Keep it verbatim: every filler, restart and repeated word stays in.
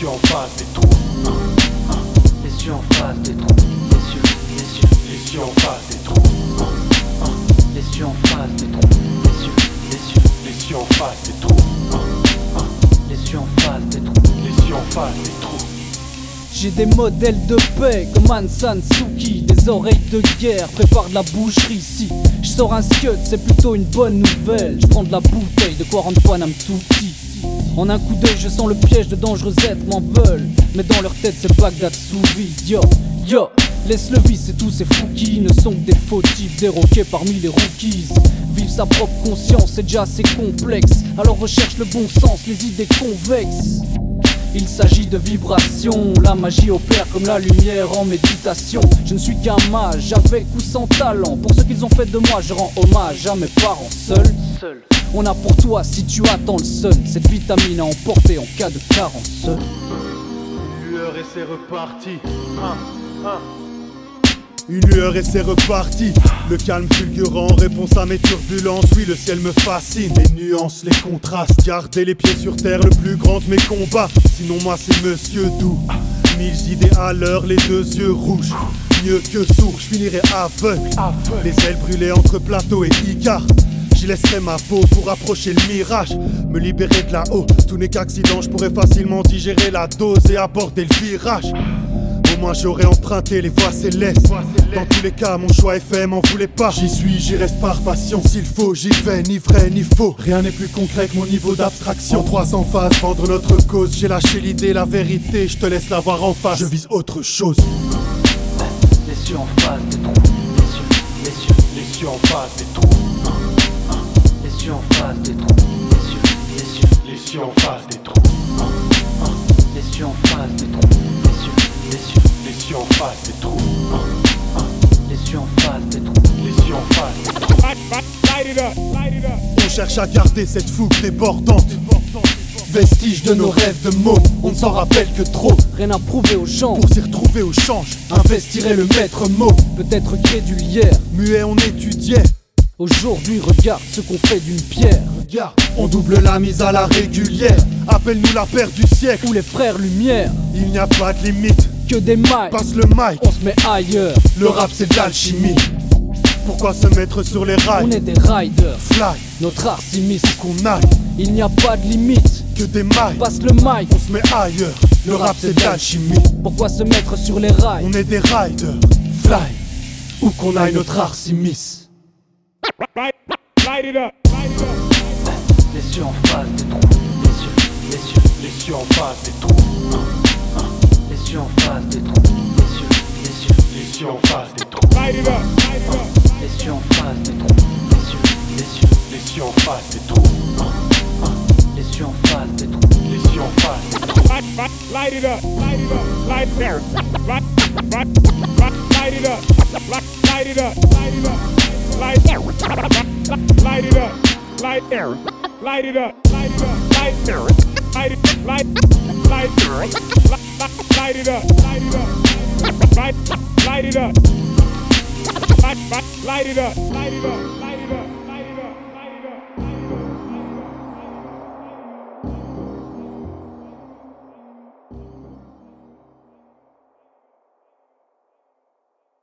yeux en face des trous. Les yeux en face des trous. Les yeux, les yeux, les yeux en face des trous. les yeux en face des trous. Les yeux, les yeux, les yeux en face des trous. les yeux en face des trous. Les yeux en face des trous. J'ai des modèles de paix comme Ansan Suki, des oreilles de guerre, prépare de la boucherie ici. Je sors un scud, c'est plutôt une bonne nouvelle. Je prends de la bouteille, de quoi rendre Paname tout petit. En un coup d'œil, je sens le piège de dangereux êtres m'en veulent. Mais dans leur tête, c'est Bagdad sous vide. Yo, yo, laisse le vice et tous ces fous qui ne sont que des faux types déroqués parmi les rookies. Vivre sa propre conscience, c'est déjà assez complexe. Alors recherche le bon sens, les idées convexes. Il s'agit de vibrations, la magie opère comme la lumière en méditation. Je ne suis qu'un mage, avec ou sans talent. Pour ce qu'ils ont fait de moi, je rends hommage à mes parents seuls. Seul. On a pour toi si tu attends le sun, cette vitamine à emporter en cas de carence. Une lueur et c'est reparti. Un, un. Une lueur et c'est reparti. Le calme fulgurant, réponse à mes turbulences. Oui, le ciel me fascine. Les nuances, les contrastes. Garder les pieds sur terre, le plus grand de mes combats. Sinon moi c'est Monsieur Doux. Mille idées à l'heure, les deux yeux rouges. Mieux que sourd, je finirai aveugle. Les ailes brûlées entre plateau et Icar. J'y laisserai ma peau pour approcher le mirage. Me libérer de là-haut, tout n'est qu'accident. Je pourrais facilement digérer la dose et aborder le virage. Au moins j'aurais emprunté les voies célestes. Dans tous les cas mon choix est fait, m'en voulez pas. J'y suis, j'y reste par passion. S'il faut, j'y vais, ni vrai ni faux. Rien n'est plus concret que mon niveau d'abstraction. En trois en face, vendre notre cause. J'ai lâché l'idée, la vérité, je te laisse la voir en face. Je vise autre chose. Les yeux en face des trous. Les yeux, les yeux, Les yeux en face des trous. les yeux en face des trous. Les yeux, les yeux, Les yeux en face des trous. les yeux en face des trous. Les yeux, les yeux, Les yeux en face des trous. les yeux en face des trous. Les yeux en face des trous. On cherche à garder cette fougue débordante. Vestige de nos rêves de mots, on ne s'en rappelle que trop. Rien à prouver aux gens, Pour s'y retrouver au change, investirait le maître mot. peut-être crédulière. Muet on étudiait. Aujourd'hui regarde ce qu'on fait d'une pierre. Regarde, on double la mise à la régulière. Appelle-nous la paire du siècle. Ou les frères Lumière, Il n'y a pas de limite, que des mailles. passe le mic. On se met ailleurs, Le rap c'est de l'alchimie. Pourquoi se mettre sur les rails? on est des riders. Fly, Notre art s'immisce, qu'on aille, il n'y a pas de limite. que des mailles. Passe le mic, On se met ailleurs, le rap c'est de l'alchimie. pourquoi se mettre sur les rails? On est des riders, fly, où qu'on aille notre art s'immisce. Les yeux en face des trous. Les yeux, les yeux, Les yeux en face des trous. les yeux en face des trous. Les yeux, les yeux, Les yeux en face des trous. les yeux en face des trous. Les yeux, les yeux, Les yeux en face des trous. les yeux en face des trous. Les yeux en face des trous. Light it up, light it up, light there. Light, light, light it up, light, light it up, light it up, light there. Light it up, light there. Light it up, light it up, light there. Light it, light, light there. Light it up, light it up, light, light it up. Light, light, light it up, light it up.